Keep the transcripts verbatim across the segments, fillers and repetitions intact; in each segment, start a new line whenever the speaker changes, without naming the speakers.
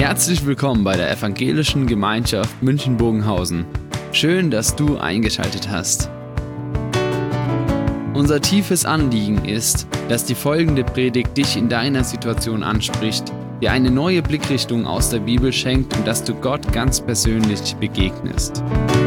Herzlich willkommen bei der Evangelischen Gemeinschaft München-Bogenhausen. Schön, dass du eingeschaltet hast. Unser tiefes Anliegen ist, dass die folgende Predigt dich in deiner Situation anspricht, dir eine neue Blickrichtung aus der Bibel schenkt und dass du Gott ganz persönlich begegnest.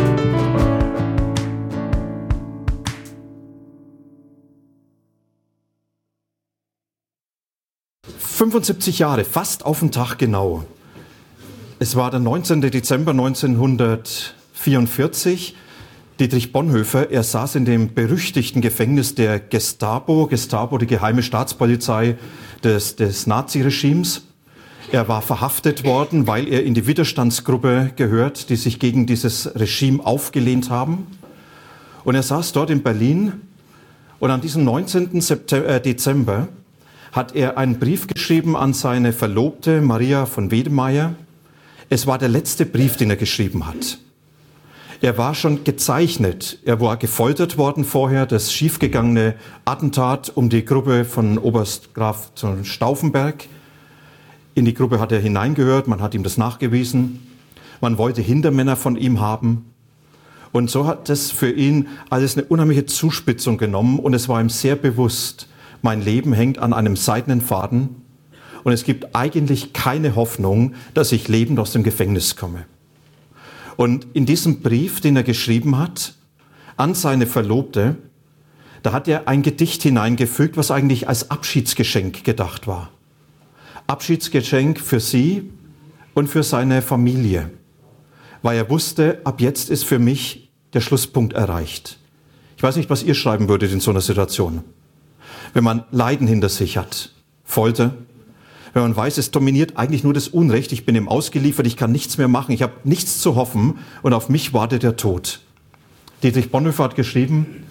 fünfundsiebzig Jahre, fast auf den Tag genau. Es war der neunzehnten Dezember neunzehnhundertvierundvierzig. Dietrich Bonhoeffer, er saß in dem berüchtigten Gefängnis der Gestapo, Gestapo, die geheime Staatspolizei des, des Naziregimes. Er war verhaftet worden, weil er in die Widerstandsgruppe gehört, die sich gegen dieses Regime aufgelehnt haben. Und er saß dort in Berlin und an diesem neunzehnten Dezember hat er einen Brief geschrieben an seine Verlobte Maria von Wedemeyer. Es war der letzte Brief, den er geschrieben hat. Er war schon gezeichnet. Er war gefoltert worden vorher, das schiefgegangene Attentat um die Gruppe von Oberst Graf von Stauffenberg. In die Gruppe hat er hineingehört, man hat ihm das nachgewiesen. Man wollte Hintermänner von ihm haben. Und so hat es für ihn alles eine unheimliche Zuspitzung genommen und es war ihm sehr bewusst, mein Leben hängt an einem seidenen Faden und es gibt eigentlich keine Hoffnung, dass ich lebend aus dem Gefängnis komme. Und in diesem Brief, den er geschrieben hat, an seine Verlobte, da hat er ein Gedicht hineingefügt, was eigentlich als Abschiedsgeschenk gedacht war. Abschiedsgeschenk für sie und für seine Familie, weil er wusste, ab jetzt ist für mich der Schlusspunkt erreicht. Ich weiß nicht, was ihr schreiben würdet in so einer Situation. Wenn man Leiden hinter sich hat, Folter, wenn man weiß, es dominiert eigentlich nur das Unrecht, ich bin ihm ausgeliefert, ich kann nichts mehr machen, ich habe nichts zu hoffen und auf mich wartet der Tod. Dietrich Bonhoeffer hat geschrieben,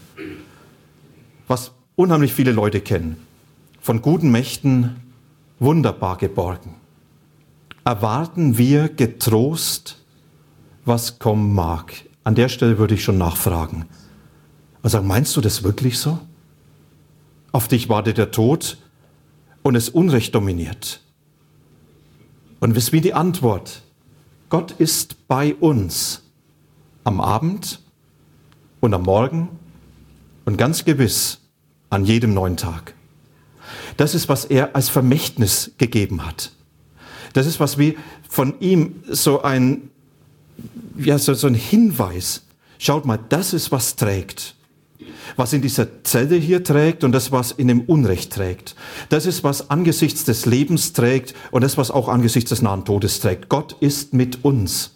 was unheimlich viele Leute kennen, von guten Mächten wunderbar geborgen. Erwarten wir getrost, was kommen mag. An der Stelle würde ich schon nachfragen. Und sagen, meinst du das wirklich so? Auf dich wartet der Tod und das Unrecht dominiert. Und wisst wie die Antwort? Gott ist bei uns am Abend und am Morgen und ganz gewiss an jedem neuen Tag. Das ist, was er als Vermächtnis gegeben hat. Das ist, was wir von ihm so ein, ja, so, so ein Hinweis. Schaut mal, das ist, was trägt. Was in dieser Zelle hier trägt und das, was in dem Unrecht trägt. Das ist, was angesichts des Lebens trägt und das, was auch angesichts des nahen Todes trägt. Gott ist mit uns.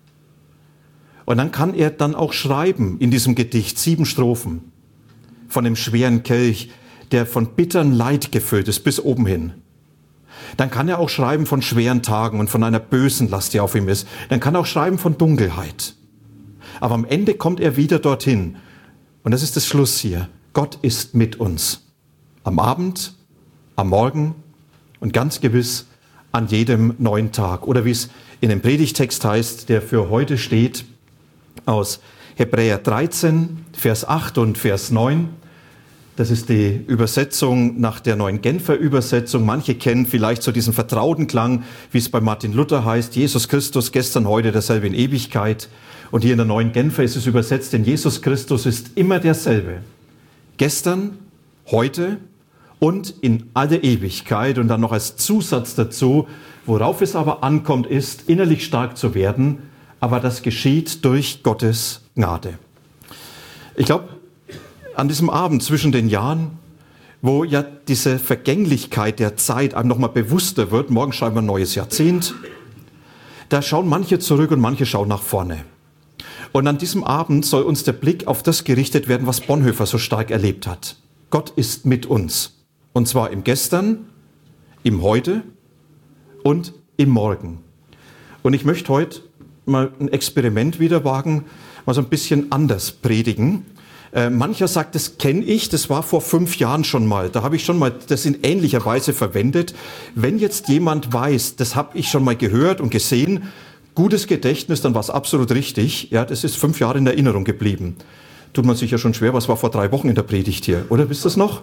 Und dann kann er dann auch schreiben in diesem Gedicht, sieben Strophen, von dem schweren Kelch, der von bitterem Leid gefüllt ist, bis oben hin. Dann kann er auch schreiben von schweren Tagen und von einer bösen Last, die auf ihm ist. Dann kann er auch schreiben von Dunkelheit. Aber am Ende kommt er wieder dorthin. Und das ist das Schluss hier. Gott ist mit uns. Am Abend, am Morgen und ganz gewiss an jedem neuen Tag. Oder wie es in dem Predigtext heißt, der für heute steht, aus Hebräer dreizehn, Vers acht und Vers neun. Das ist die Übersetzung nach der neuen Genfer Übersetzung. Manche kennen vielleicht so diesen vertrauten Klang, wie es bei Martin Luther heißt, Jesus Christus, gestern, heute, derselbe in Ewigkeit. Und hier in der neuen Genfer ist es übersetzt, denn Jesus Christus ist immer derselbe. Gestern, heute und in alle Ewigkeit. Und dann noch als Zusatz dazu, worauf es aber ankommt, ist, innerlich stark zu werden. Aber das geschieht durch Gottes Gnade. Ich glaube, an diesem Abend zwischen den Jahren, wo ja diese Vergänglichkeit der Zeit einem nochmal bewusster wird, morgen schreiben wir ein neues Jahrzehnt, da schauen manche zurück und manche schauen nach vorne. Und an diesem Abend soll uns der Blick auf das gerichtet werden, was Bonhoeffer so stark erlebt hat. Gott ist mit uns. Und zwar im Gestern, im Heute und im Morgen. Und ich möchte heute mal ein Experiment wieder wagen, mal so ein bisschen anders predigen. Äh, mancher sagt, das kenne ich, das war vor fünf Jahren schon mal. Da habe ich schon mal das in ähnlicher Weise verwendet. Wenn jetzt jemand weiß, das habe ich schon mal gehört und gesehen, gutes Gedächtnis, dann war es absolut richtig. Ja, das ist fünf Jahre in Erinnerung geblieben. Tut man sich ja schon schwer, was war vor drei Wochen in der Predigt hier, oder wisst ihr das noch?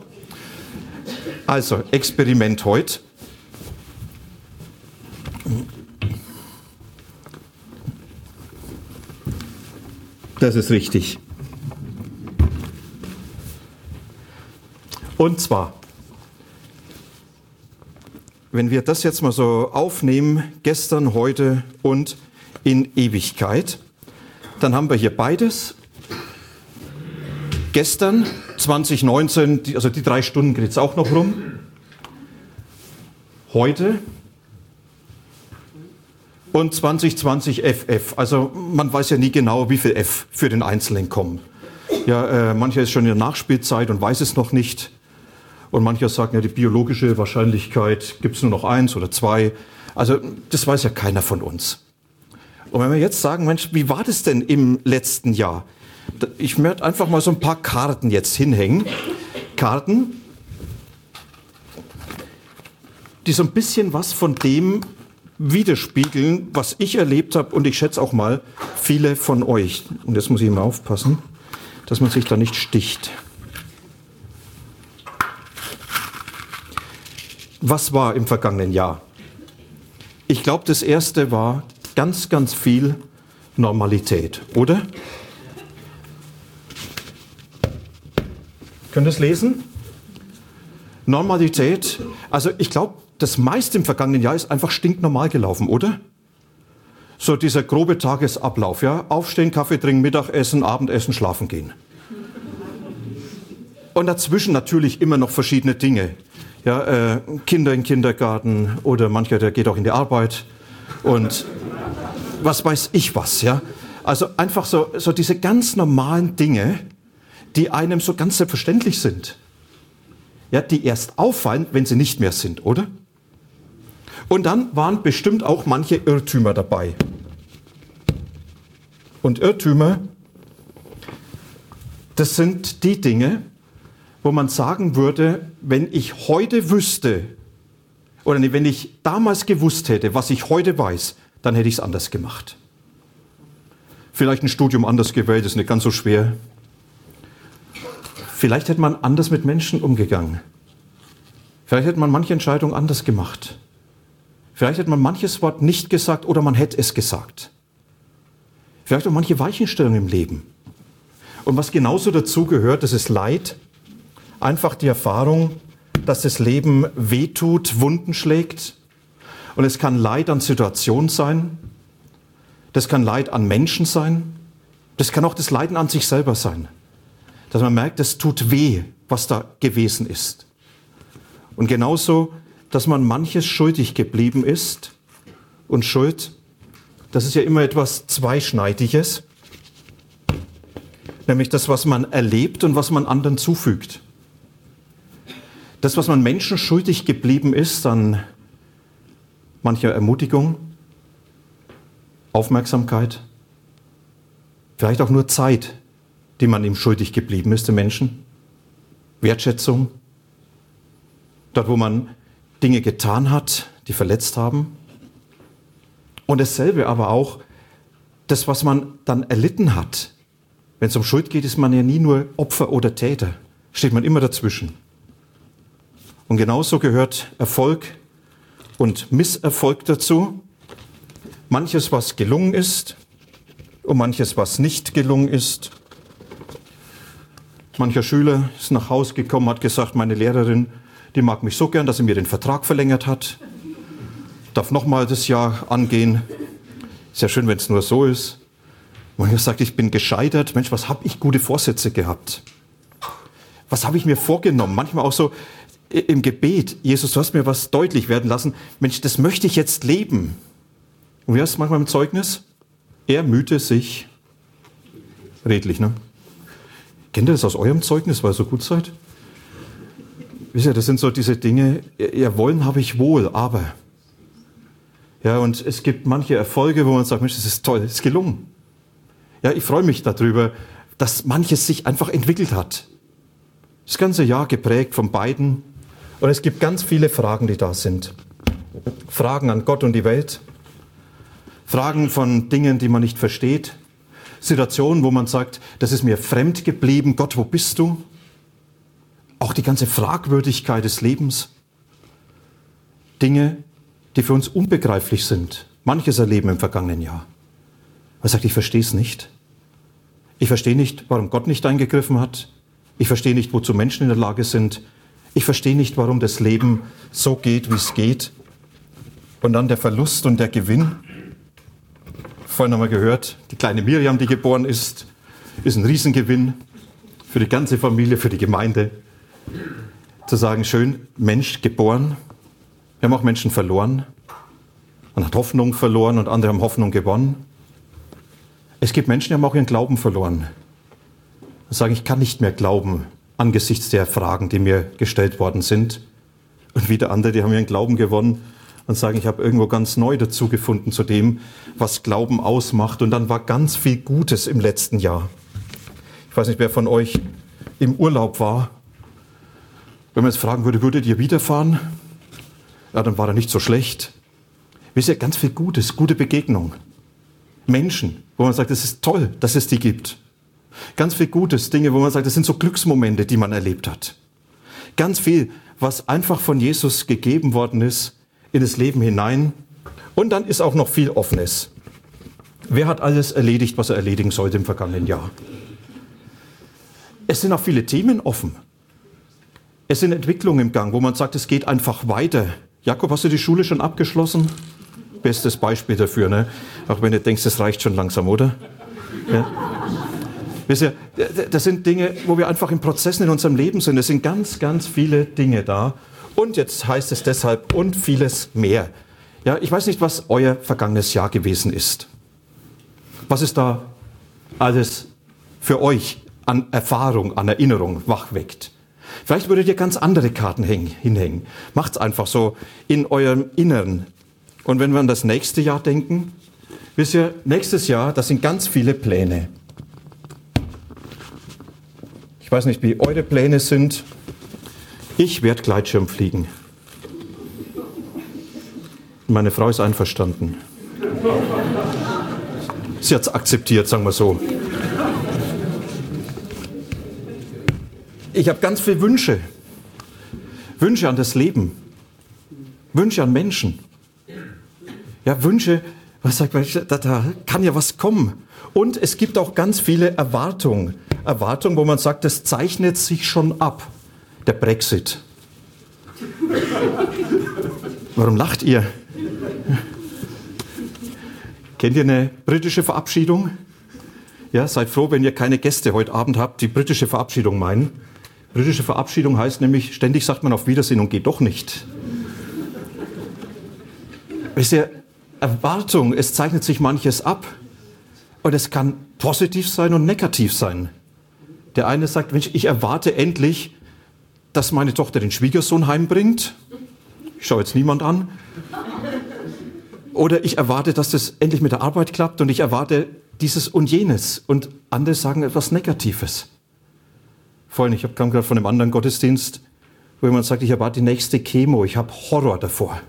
Also, Experiment heute. Das ist richtig. Und zwar, wenn wir das jetzt mal so aufnehmen, gestern, heute und in Ewigkeit, dann haben wir hier beides. Gestern, zwanzig neunzehn, also die drei Stunden geht es auch noch rum. Heute und zwanzig zwanzig F F. Also man weiß ja nie genau, wie viel F für den Einzelnen kommen. Ja, äh, mancher ist schon in der Nachspielzeit und weiß es noch nicht. Und mancher sagen, ja, die biologische Wahrscheinlichkeit gibt es nur noch eins oder zwei. Also das weiß ja keiner von uns. Und wenn wir jetzt sagen, Mensch, wie war das denn im letzten Jahr? Ich möchte einfach mal so ein paar Karten jetzt hinhängen. Karten, die so ein bisschen was von dem widerspiegeln, was ich erlebt habe. Und ich schätze auch mal viele von euch. Und jetzt muss ich immer aufpassen, dass man sich da nicht sticht. Was war im vergangenen Jahr? Ich glaube, das erste war ganz, ganz viel Normalität, oder? Könnt ihr es lesen? Normalität. Also ich glaube, das meiste im vergangenen Jahr ist einfach stinknormal gelaufen, oder? So dieser grobe Tagesablauf, ja? Aufstehen, Kaffee trinken, Mittagessen, Abendessen, schlafen gehen. Und dazwischen natürlich immer noch verschiedene Dinge. Ja, äh, Kinder im Kindergarten oder mancher, der geht auch in die Arbeit und was weiß ich was. Ja? Also einfach so, so diese ganz normalen Dinge, die einem so ganz selbstverständlich sind. Ja, die erst auffallen, wenn sie nicht mehr sind, oder? Und dann waren bestimmt auch manche Irrtümer dabei. Und Irrtümer, das sind die Dinge, wo man sagen würde, wenn ich heute wüsste, oder wenn ich damals gewusst hätte, was ich heute weiß, dann hätte ich es anders gemacht. Vielleicht ein Studium anders gewählt, ist nicht ganz so schwer. Vielleicht hätte man anders mit Menschen umgegangen. Vielleicht hätte man manche Entscheidung anders gemacht. Vielleicht hätte man manches Wort nicht gesagt oder man hätte es gesagt. Vielleicht auch manche Weichenstellungen im Leben. Und was genauso dazu gehört, das ist Leid. Einfach die Erfahrung, dass das Leben wehtut, Wunden schlägt. Und es kann Leid an Situationen sein. Das kann Leid an Menschen sein. Das kann auch das Leiden an sich selber sein. Dass man merkt, es tut weh, was da gewesen ist. Und genauso, dass man manches schuldig geblieben ist. Und Schuld, das ist ja immer etwas Zweischneidiges. Nämlich das, was man erlebt und was man anderen zufügt. Das, was man Menschen schuldig geblieben ist an mancher Ermutigung, Aufmerksamkeit, vielleicht auch nur Zeit, die man ihm schuldig geblieben ist, den Menschen, Wertschätzung, dort, wo man Dinge getan hat, die verletzt haben. Und dasselbe aber auch, das, was man dann erlitten hat. Wenn es um Schuld geht, ist man ja nie nur Opfer oder Täter, steht man immer dazwischen. Und genauso gehört Erfolg und Misserfolg dazu. Manches, was gelungen ist und manches, was nicht gelungen ist. Mancher Schüler ist nach Hause gekommen, hat gesagt, meine Lehrerin, die mag mich so gern, dass sie mir den Vertrag verlängert hat. Darf nochmal das Jahr angehen. Ist ja schön, wenn es nur so ist. Mancher sagt, ich bin gescheitert. Mensch, was habe ich gute Vorsätze gehabt? Was habe ich mir vorgenommen? Manchmal auch so im Gebet, Jesus, du hast mir was deutlich werden lassen. Mensch, das möchte ich jetzt leben. Und wie heißt es manchmal im Zeugnis? Er mühte sich redlich, ne? Kennt ihr das aus eurem Zeugnis, weil ihr so gut seid? Wisst ihr, das sind so diese Dinge, ja, wollen habe ich wohl, aber. Ja, und es gibt manche Erfolge, wo man sagt, Mensch, das ist toll, das ist gelungen. Ja, ich freue mich darüber, dass manches sich einfach entwickelt hat. Das ganze Jahr geprägt von beiden. Und es gibt ganz viele Fragen, die da sind. Fragen an Gott und die Welt. Fragen von Dingen, die man nicht versteht. Situationen, wo man sagt, das ist mir fremd geblieben. Gott, wo bist du? Auch die ganze Fragwürdigkeit des Lebens. Dinge, die für uns unbegreiflich sind. Manches erleben im vergangenen Jahr. Man sagt, ich verstehe es nicht. Ich verstehe nicht, warum Gott nicht eingegriffen hat. Ich verstehe nicht, wozu Menschen in der Lage sind. Ich verstehe nicht, warum das Leben so geht, wie es geht. Und dann der Verlust und der Gewinn. Vorhin haben wir gehört, die kleine Miriam, die geboren ist, ist ein Riesengewinn für die ganze Familie, für die Gemeinde. Zu sagen, schön, Mensch geboren. Wir haben auch Menschen verloren. Man hat Hoffnung verloren und andere haben Hoffnung gewonnen. Es gibt Menschen, die haben auch ihren Glauben verloren. Und sagen, ich kann nicht mehr glauben angesichts der Fragen, die mir gestellt worden sind. Und wieder andere, die haben ihren Glauben gewonnen und sagen, ich habe irgendwo ganz neu dazu gefunden zu dem, was Glauben ausmacht. Und dann war ganz viel Gutes im letzten Jahr. Ich weiß nicht, wer von euch im Urlaub war. Wenn man jetzt fragen würde, würdet ihr wiederfahren? Ja, dann war er nicht so schlecht. Wisst ihr, ganz viel Gutes, gute Begegnung. Menschen, wo man sagt, es ist toll, dass es die gibt. Ganz viel Gutes, Dinge, wo man sagt, das sind so Glücksmomente, die man erlebt hat. Ganz viel, was einfach von Jesus gegeben worden ist, in das Leben hinein. Und dann ist auch noch viel Offenes. Wer hat alles erledigt, was er erledigen sollte im vergangenen Jahr? Es sind auch viele Themen offen. Es sind Entwicklungen im Gang, wo man sagt, es geht einfach weiter. Jakob, hast du die Schule schon abgeschlossen? Bestes Beispiel dafür, ne? Auch wenn du denkst, das reicht schon langsam, oder? Ja. Wisst ihr, das sind Dinge, wo wir einfach in Prozessen in unserem Leben sind. Es sind ganz, ganz viele Dinge da. Und jetzt heißt es deshalb und vieles mehr. Ja, ich weiß nicht, was euer vergangenes Jahr gewesen ist. Was ist da alles für euch an Erfahrung, an Erinnerung wachweckt? Vielleicht würdet ihr ganz andere Karten hinhängen. Macht's einfach so in eurem Inneren. Und wenn wir an das nächste Jahr denken, wisst ihr, nächstes Jahr, das sind ganz viele Pläne. Ich weiß nicht, wie eure Pläne sind. Ich werde Gleitschirm fliegen. Meine Frau ist einverstanden. Sie hat es akzeptiert, sagen wir so. Ich habe ganz viele Wünsche. Wünsche an das Leben. Wünsche an Menschen. Ja, Wünsche, was sagt man, da, da kann ja was kommen. Und es gibt auch ganz viele Erwartungen. Erwartungen, wo man sagt, das zeichnet sich schon ab. Der Brexit. Warum lacht ihr? Kennt ihr eine britische Verabschiedung? Ja, seid froh, wenn ihr keine Gäste heute Abend habt, die britische Verabschiedung meinen. Britische Verabschiedung heißt nämlich, ständig sagt man auf Wiedersehen und geht doch nicht. Wisst ihr, Erwartung, es zeichnet sich manches ab. Und es kann positiv sein und negativ sein. Der eine sagt, Mensch, ich erwarte endlich, dass meine Tochter den Schwiegersohn heimbringt. Ich schaue jetzt niemand an. Oder ich erwarte, dass das endlich mit der Arbeit klappt und ich erwarte dieses und jenes. Und andere sagen etwas Negatives. Vorhin, ich kam gerade von einem anderen Gottesdienst, wo jemand sagt, ich erwarte die nächste Chemo, ich habe Horror davor.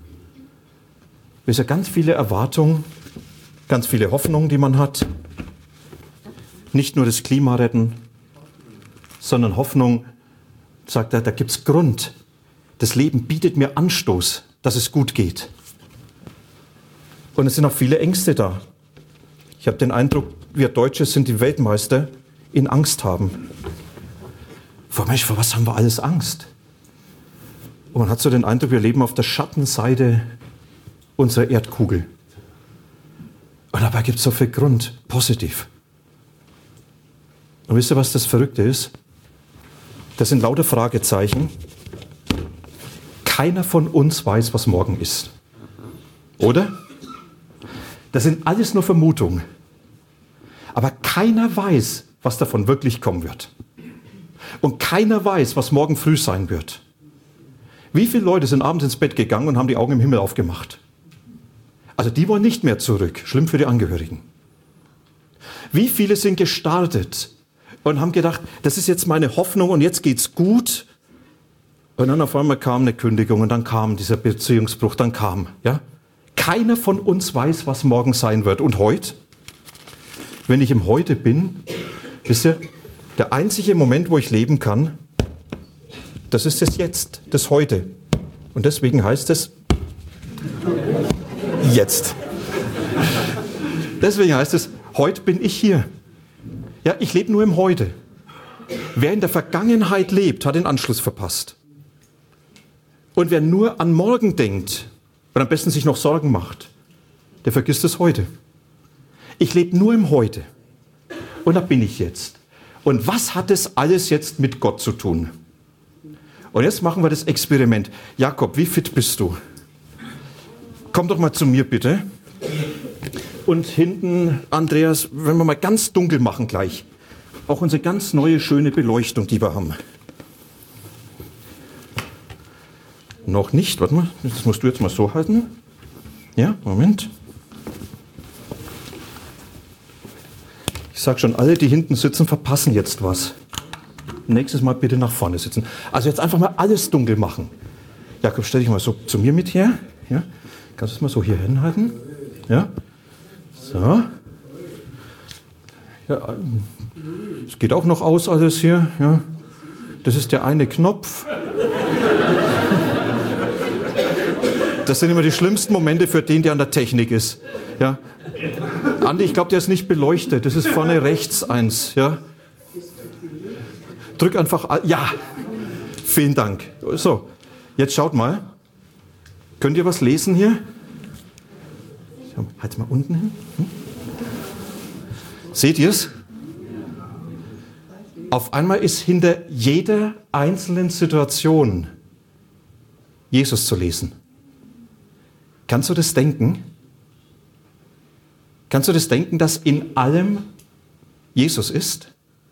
Es sind ganz viele Erwartungen, ganz viele Hoffnungen, die man hat. Nicht nur das Klima retten, sondern Hoffnung, sagt er, da gibt es Grund. Das Leben bietet mir Anstoß, dass es gut geht. Und es sind auch viele Ängste da. Ich habe den Eindruck, wir Deutsche sind die Weltmeister in Angst haben. Vor Mensch, vor was haben wir alles Angst? Und man hat so den Eindruck, wir leben auf der Schattenseite unserer Erdkugel. Und dabei gibt es so viel Grund, positiv. Und wisst ihr, was das Verrückte ist? Das sind lauter Fragezeichen. Keiner von uns weiß, was morgen ist. Oder? Das sind alles nur Vermutungen. Aber keiner weiß, was davon wirklich kommen wird. Und keiner weiß, was morgen früh sein wird. Wie viele Leute sind abends ins Bett gegangen und haben die Augen im Himmel aufgemacht? Also die wollen nicht mehr zurück. Schlimm für die Angehörigen. Wie viele sind gestartet und haben gedacht, das ist jetzt meine Hoffnung und jetzt geht's gut. Und dann auf einmal kam eine Kündigung und dann kam dieser Beziehungsbruch, dann kam, ja. Keiner von uns weiß, was morgen sein wird. Und heute? Wenn ich im Heute bin, wisst ihr, der einzige Moment, wo ich leben kann, das ist das Jetzt, das Heute. Und deswegen heißt es Jetzt. Deswegen heißt es, heute bin ich hier. Ja, ich lebe nur im Heute. Wer in der Vergangenheit lebt, hat den Anschluss verpasst. Und wer nur an morgen denkt und am besten sich noch Sorgen macht, der vergisst das Heute. Ich lebe nur im Heute. Und da bin ich jetzt. Und was hat das alles jetzt mit Gott zu tun? Und jetzt machen wir das Experiment. Jakob, wie fit bist du? Komm doch mal zu mir, bitte. Und hinten, Andreas, wenn wir mal ganz dunkel machen gleich. Auch unsere ganz neue, schöne Beleuchtung, die wir haben. Noch nicht, warte mal, das musst du jetzt mal so halten. Ja, Moment. Ich sag schon, alle, die hinten sitzen, verpassen jetzt was. Nächstes Mal bitte nach vorne sitzen. Also jetzt einfach mal alles dunkel machen. Jakob, stell dich mal so zu mir mit her. Ja? Kannst du es mal so hier hinhalten? Ja? So. Ja, es geht auch noch aus alles hier. Ja? Das ist der eine Knopf. Das sind immer die schlimmsten Momente für den, der an der Technik ist. Ja? Andi, ich glaube, der ist nicht beleuchtet. Das ist vorne rechts eins. Ja? Drück einfach. Ja, vielen Dank. So, jetzt schaut mal. Könnt ihr was lesen hier? Halt mal unten hin. Hm? Seht ihr es? Auf einmal ist hinter jeder einzelnen Situation Jesus zu lesen. Kannst du das denken? Kannst du das denken, dass in allem Jesus ist?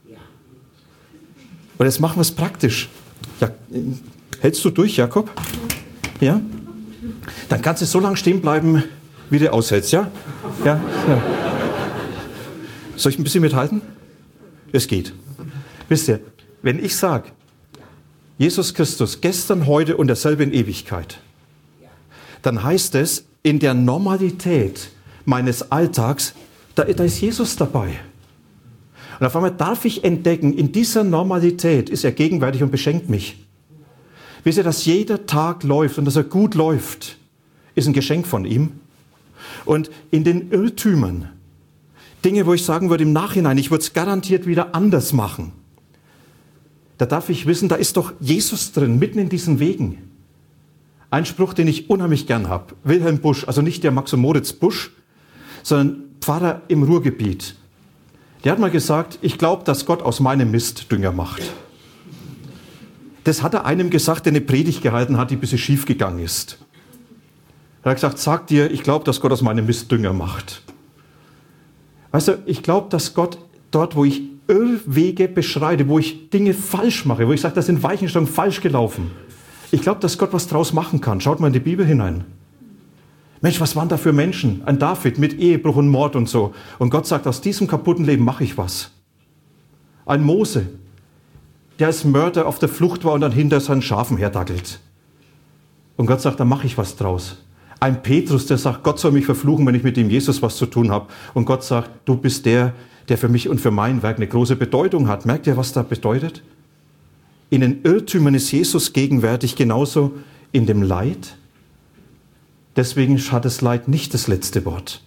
Und jetzt machen wir es praktisch. Ja, hältst du durch, Jakob? Ja? Dann kannst du so lange stehen bleiben, wie du aushältst, ja? Ja, ja. Soll ich ein bisschen mithalten? Es geht. Wisst ihr, wenn ich sage, Jesus Christus, gestern, heute und derselbe in Ewigkeit, dann heißt es, in der Normalität meines Alltags, da, da ist Jesus dabei. Und auf einmal darf ich entdecken, in dieser Normalität ist er gegenwärtig und beschenkt mich. Wisst ihr, dass jeder Tag läuft und dass er gut läuft, ist ein Geschenk von ihm. Und in den Irrtümern, Dinge, wo ich sagen würde im Nachhinein, ich würde es garantiert wieder anders machen, da darf ich wissen, da ist doch Jesus drin, mitten in diesen Wegen. Ein Spruch, den ich unheimlich gern habe. Wilhelm Busch, also nicht der Max und Moritz Busch, sondern Pfarrer im Ruhrgebiet. Der hat mal gesagt, ich glaube, dass Gott aus meinem Mist Dünger macht. Das hat er einem gesagt, der eine Predigt gehalten hat, die ein bisschen schief gegangen ist. Er hat gesagt, sag dir, ich glaube, dass Gott aus meinem Mist Dünger macht. Weißt du, ich glaube, dass Gott dort, wo ich Irrwege beschreite, wo ich Dinge falsch mache, wo ich sage, da sind Weichenstellungen falsch gelaufen. Ich glaube, dass Gott was draus machen kann. Schaut mal in die Bibel hinein. Mensch, was waren da für Menschen? Ein David mit Ehebruch und Mord und so. Und Gott sagt, aus diesem kaputten Leben mache ich was. Ein Mose, der als Mörder auf der Flucht war und dann hinter seinen Schafen herdackelt. Und Gott sagt, da mache ich was draus. Ein Petrus, der sagt, Gott soll mich verfluchen, wenn ich mit dem Jesus was zu tun habe. Und Gott sagt, du bist der, der für mich und für mein Werk eine große Bedeutung hat. Merkt ihr, was da bedeutet? In den Irrtümern ist Jesus gegenwärtig, genauso in dem Leid. Deswegen hat das Leid nicht das letzte Wort.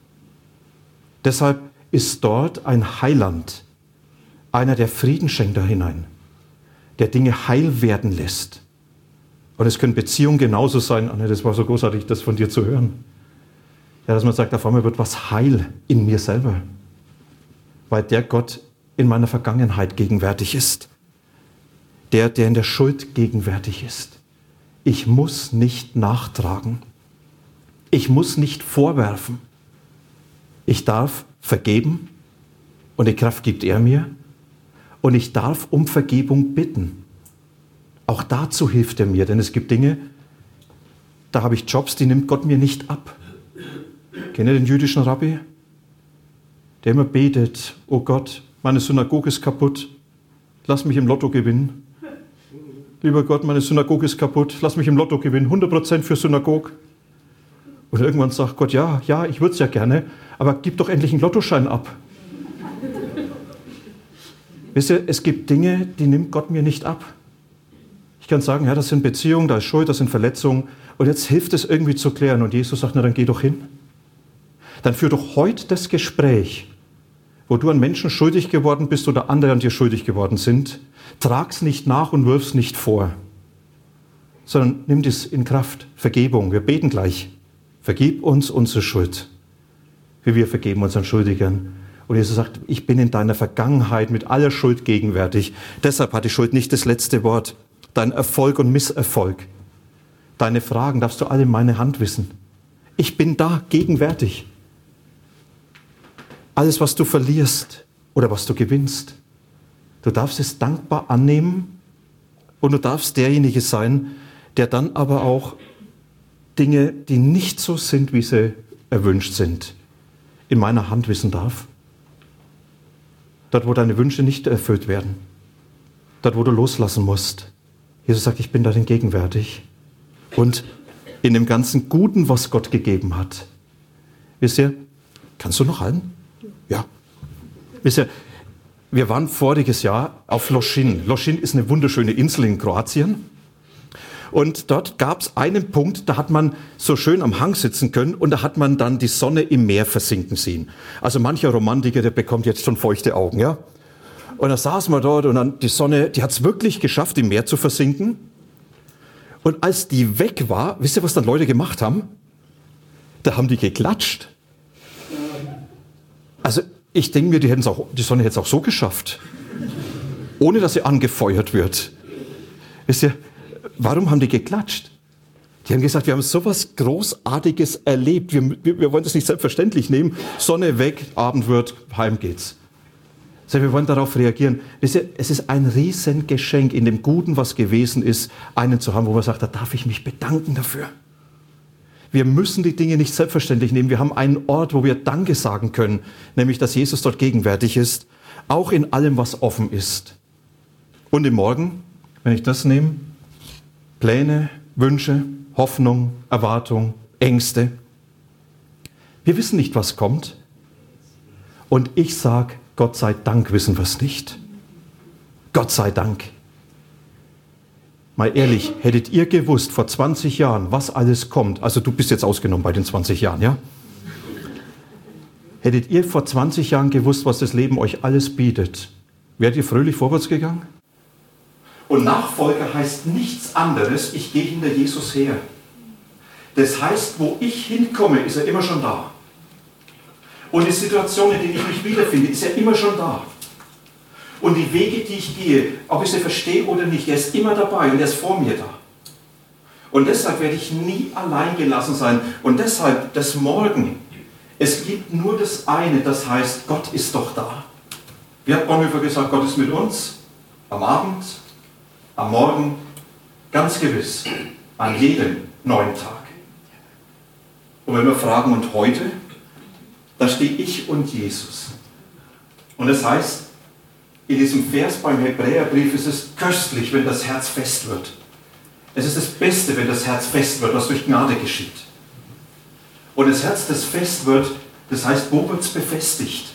Deshalb ist dort ein Heiland, einer, der Frieden schenkt da hinein, der Dinge heil werden lässt. Und es können Beziehungen genauso sein. Anne, das war so großartig, das von dir zu hören. Ja, dass man sagt, auf einmal wird was heil in mir selber, weil der Gott in meiner Vergangenheit gegenwärtig ist. Der, der in der Schuld gegenwärtig ist. Ich muss nicht nachtragen. Ich muss nicht vorwerfen. Ich darf vergeben und die Kraft gibt er mir. Und ich darf um Vergebung bitten. Auch dazu hilft er mir, denn es gibt Dinge, da habe ich Jobs, die nimmt Gott mir nicht ab. Kennt ihr den jüdischen Rabbi? Der immer betet, oh Gott, meine Synagoge ist kaputt, lass mich im Lotto gewinnen. Lieber Gott, meine Synagoge ist kaputt, lass mich im Lotto gewinnen, hundert Prozent für Synagog. Und irgendwann sagt Gott, ja, ja, ich würde es ja gerne, aber gib doch endlich einen Lottoschein ab. Wisst ihr, es gibt Dinge, die nimmt Gott mir nicht ab. Ich kann sagen, ja, das sind Beziehungen, da ist Schuld, das sind Verletzungen. Und jetzt hilft es irgendwie zu klären. Und Jesus sagt, na dann geh doch hin. Dann führ doch heute das Gespräch, wo du an Menschen schuldig geworden bist oder andere an dir schuldig geworden sind, trag's nicht nach und wirf's nicht vor, sondern nimm das in Kraft. Vergebung. Wir beten gleich. Vergib uns unsere Schuld, wie wir vergeben unseren Schuldigern. Und Jesus sagt, ich bin in deiner Vergangenheit mit aller Schuld gegenwärtig. Deshalb hat die Schuld nicht das letzte Wort. Dein Erfolg und Misserfolg, deine Fragen darfst du alle in meine Hand wissen. Ich bin da, gegenwärtig. Alles, was du verlierst oder was du gewinnst, du darfst es dankbar annehmen und du darfst derjenige sein, der dann aber auch Dinge, die nicht so sind, wie sie erwünscht sind, in meiner Hand wissen darf. Dort, wo deine Wünsche nicht erfüllt werden. Dort, wo du loslassen musst. Jesus sagt, ich bin darin gegenwärtig. Und in dem ganzen Guten, was Gott gegeben hat. Wisst ihr, kannst du noch halten? Ja. Wisst ihr, wir waren voriges Jahr auf Lošinj. Lošinj ist eine wunderschöne Insel in Kroatien. Und dort gab es einen Punkt, da hat man so schön am Hang sitzen können und da hat man dann die Sonne im Meer versinken sehen. Also mancher Romantiker, der bekommt jetzt schon feuchte Augen, ja. Und da saßen wir dort und dann die Sonne, die hat es wirklich geschafft, im Meer zu versinken. Und als die weg war, wisst ihr, was dann Leute gemacht haben? Da haben die geklatscht. Also ich denke mir, die, hätten's auch, die Sonne hätte es auch so geschafft. Ohne, dass sie angefeuert wird. Wisst ihr, warum haben die geklatscht? Die haben gesagt, wir haben sowas Großartiges erlebt. Wir, wir, wir wollen das nicht selbstverständlich nehmen. Sonne weg, Abend wird, heim geht's. Wir wollen darauf reagieren. Wisst ihr, es ist ein Riesengeschenk in dem Guten, was gewesen ist, einen zu haben, wo man sagt, da darf ich mich bedanken dafür. Wir müssen die Dinge nicht selbstverständlich nehmen. Wir haben einen Ort, wo wir Danke sagen können, nämlich, dass Jesus dort gegenwärtig ist, auch in allem, was offen ist. Und im Morgen, wenn ich das nehme, Pläne, Wünsche, Hoffnung, Erwartung, Ängste. Wir wissen nicht, was kommt. Und ich sage, Gott sei Dank wissen wir es nicht. Gott sei Dank. Mal ehrlich, hättet ihr gewusst vor zwanzig Jahren, was alles kommt, also du bist jetzt ausgenommen bei den zwanzig Jahren, ja? Hättet ihr vor zwanzig Jahren gewusst, was das Leben euch alles bietet, wärt ihr fröhlich vorwärts gegangen? Und Nachfolger heißt nichts anderes, ich gehe hinter Jesus her. Das heißt, wo ich hinkomme, ist er immer schon da. Und die Situation, in der ich mich wiederfinde, ist er immer schon da. Und die Wege, die ich gehe, ob ich sie verstehe oder nicht, er ist immer dabei und er ist vor mir da. Und deshalb werde ich nie allein gelassen sein. Und deshalb, das Morgen, es gibt nur das eine, das heißt, Gott ist doch da. Wie hat Bonhoeffer gesagt, Gott ist mit uns am Abend, am Morgen, ganz gewiss, an jedem neuen Tag. Und wenn wir fragen, und heute? Da stehe ich und Jesus. Und das heißt, in diesem Vers beim Hebräerbrief ist es köstlich, wenn das Herz fest wird. Es ist das Beste, wenn das Herz fest wird, was durch Gnade geschieht. Und das Herz, das fest wird, das heißt, wo wird es befestigt?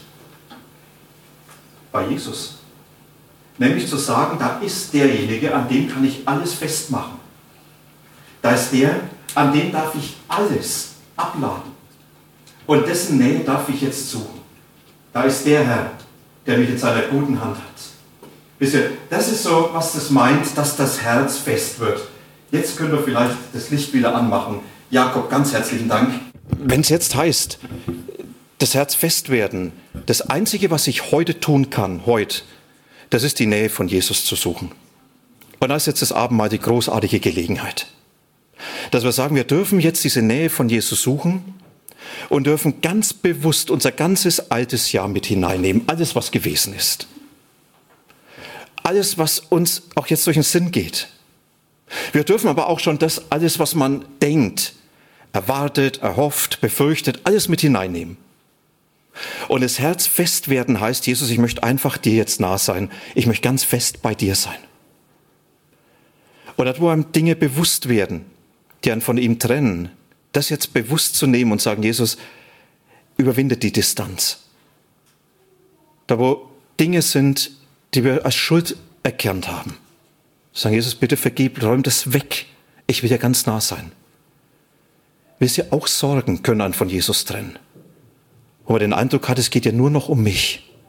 Bei Jesus. Nämlich zu sagen, da ist derjenige, an dem kann ich alles festmachen. Da ist der, an dem darf ich alles abladen. Und dessen Nähe darf ich jetzt suchen. Da ist der Herr, der mich in seiner guten Hand hat. Wisst ihr, das ist so, was das meint, dass das Herz fest wird. Jetzt können wir vielleicht das Licht wieder anmachen. Jakob, ganz herzlichen Dank. Wenn es jetzt heißt, das Herz fest werden, das Einzige, was ich heute tun kann, heute, das ist die Nähe von Jesus zu suchen. Und da ist jetzt das Abendmahl die großartige Gelegenheit. Dass wir sagen, wir dürfen jetzt diese Nähe von Jesus suchen und dürfen ganz bewusst unser ganzes altes Jahr mit hineinnehmen. Alles, was gewesen ist. Alles, was uns auch jetzt durch den Sinn geht. Wir dürfen aber auch schon das, alles, was man denkt, erwartet, erhofft, befürchtet, alles mit hineinnehmen. Und das Herz fest werden heißt, Jesus, ich möchte einfach dir jetzt nah sein. Ich möchte ganz fest bei dir sein. Und dort, wo einem Dinge bewusst werden, die einen von ihm trennen, das jetzt bewusst zu nehmen und sagen, Jesus, überwindet die Distanz. Da, wo Dinge sind, die wir als Schuld erkannt haben. Sagen, Jesus, bitte vergib, räum das weg. Ich will dir ganz nah sein. Wisst ihr, auch Sorgen können einen von Jesus trennen. Wo man den Eindruck hat, es geht ja nur noch um mich.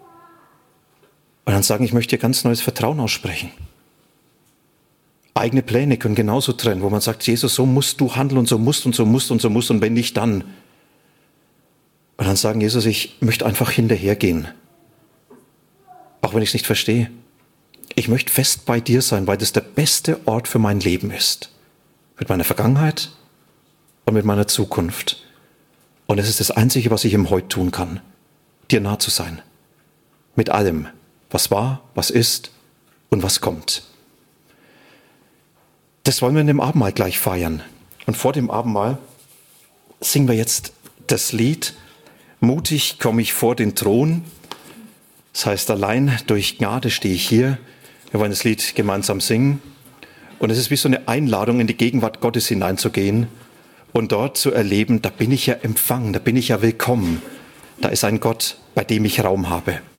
Und dann sagen, ich möchte dir ganz neues Vertrauen aussprechen. Eigene Pläne können genauso trennen, wo man sagt, Jesus, so musst du handeln und so musst und so musst und so musst und wenn nicht, dann. Und dann sagen, Jesus, ich möchte einfach hinterhergehen. Auch wenn ich es nicht verstehe. Ich möchte fest bei dir sein, weil das der beste Ort für mein Leben ist. Mit meiner Vergangenheit und mit meiner Zukunft. Und es ist das Einzige, was ich im Heute tun kann. Dir nah zu sein. Mit allem, was war, was ist und was kommt. Das wollen wir in dem Abendmahl gleich feiern. Und vor dem Abendmahl singen wir jetzt das Lied Mutig komme ich vor den Thron. Das heißt, allein durch Gnade stehe ich hier. Wir wollen das Lied gemeinsam singen. Und es ist wie so eine Einladung, in die Gegenwart Gottes hineinzugehen und dort zu erleben, da bin ich ja empfangen, da bin ich ja willkommen. Da ist ein Gott, bei dem ich Raum habe.